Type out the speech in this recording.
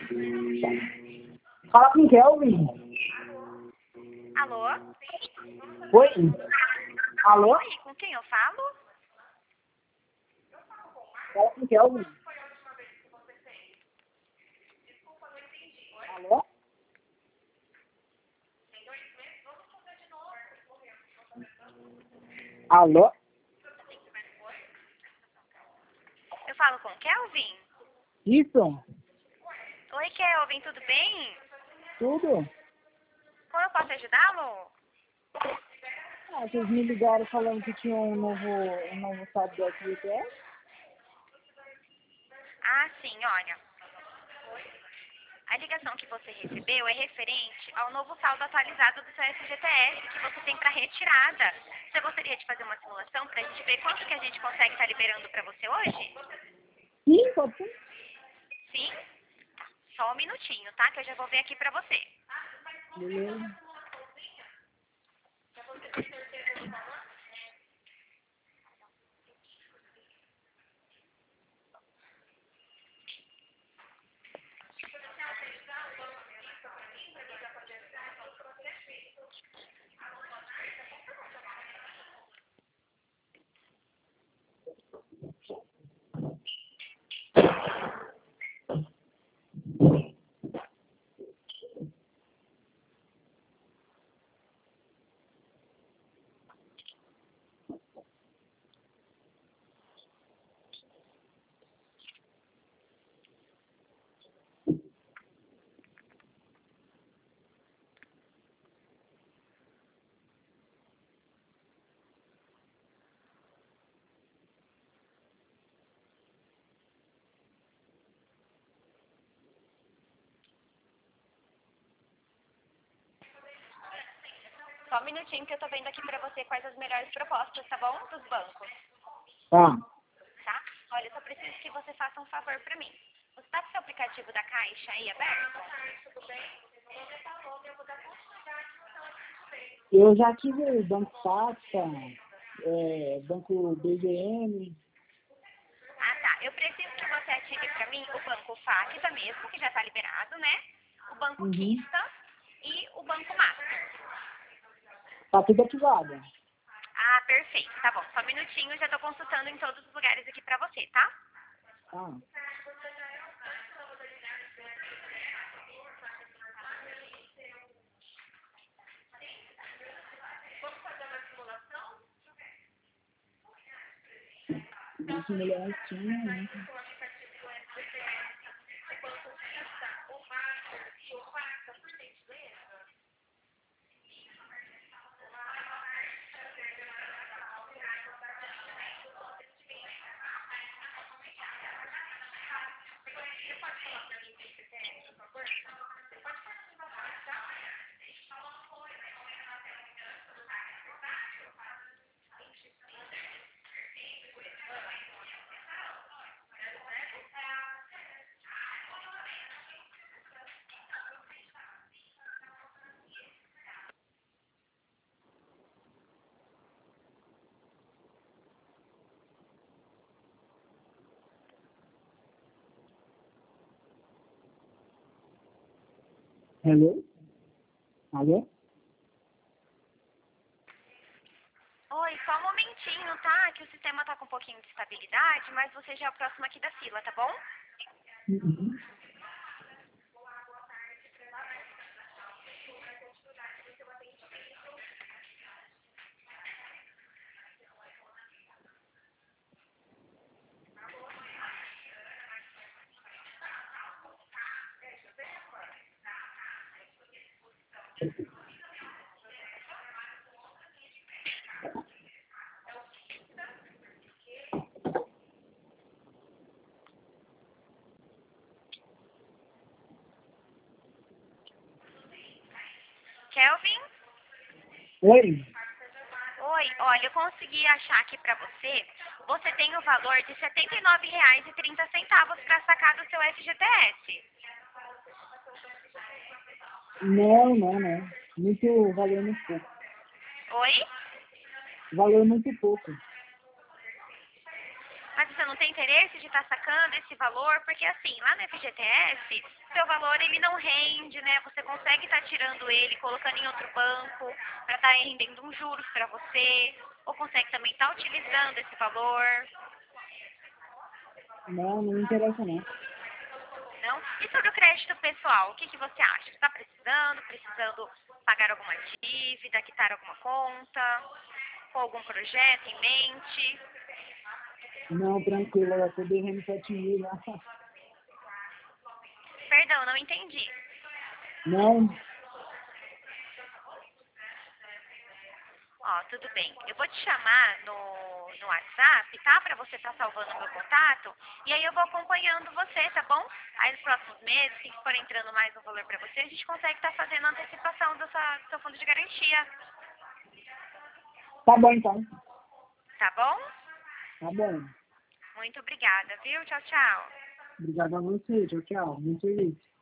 Fala com Kelvin. Alô? Oi? Alô? Oi, com quem eu falo? Fala com Kelvin. Alô? Alô? Eu falo com Kelvin? Isso? Oi, Kelvin, tudo bem? Tudo? Como eu posso ajudá-lo? Ah, vocês me ligaram falando que tinha um novo site do FGTS? Ah, sim, olha. A ligação que você recebeu é referente ao novo saldo atualizado do seu FGTS que você tem para retirada. Você gostaria de fazer uma simulação para a gente ver quanto que a gente consegue estar liberando para você hoje? Sim, pode ser. Sim? Tá. Só um minutinho, tá? Que eu já vou ver aqui para você. Beleza. Só um minutinho que eu tô vendo aqui para você quais as melhores propostas, tá bom? Dos bancos, Tá. tá? Olha, eu só preciso que você faça um favor para mim. Você tá com o seu aplicativo da Caixa aí aberto? Eu já tive Banco Safra, Banco BVM. Ah, tá. Eu preciso que você ative para mim o Banco Facta mesmo, que já tá liberado, né? O Banco Uhum. Quista e o Banco Master. Tá tudo ativado. Ah, perfeito. Tá bom. Só um minutinho, eu já tô consultando em todos os lugares aqui pra você, tá? Tá. Esse melhor tinha, né? Hello? Alô? Oi, só um momentinho, tá? Que o sistema tá com um pouquinho de estabilidade, mas você já é o próximo aqui da fila, tá bom? Uhum. Kelvin? Oi? Oi, olha, eu consegui achar aqui pra você. Você tem o valor de R$ 79,30 pra sacar do seu FGTS. Não, não, não. Valor muito pouco. Oi? Valor muito pouco. Mas você não não tem interesse de estar sacando esse valor, porque assim, lá no FGTS, seu valor ele não rende, né? Você consegue estar tirando ele, colocando em outro banco, para estar rendendo uns juros para você, ou consegue também estar utilizando esse valor. Não, não me interessa não. Não? E sobre o crédito pessoal, o que, que você acha? Está precisando pagar alguma dívida, quitar alguma conta, com algum projeto em mente? Não, tranquilo, eu tô devendo 7.000 lá. Perdão, não entendi. Não, Ó, tudo bem. Eu vou te chamar no WhatsApp, tá? Pra você estar salvando o meu contato. E aí eu vou acompanhando você, tá bom? Aí nos próximos meses, se for entrando mais um valor pra você, a gente consegue estar fazendo a antecipação do seu fundo de garantia. tá bom então. Tá bom? Tá bom. Muito obrigada, viu? Tchau, tchau. Obrigado a você, tchau, tchau. Muito feliz.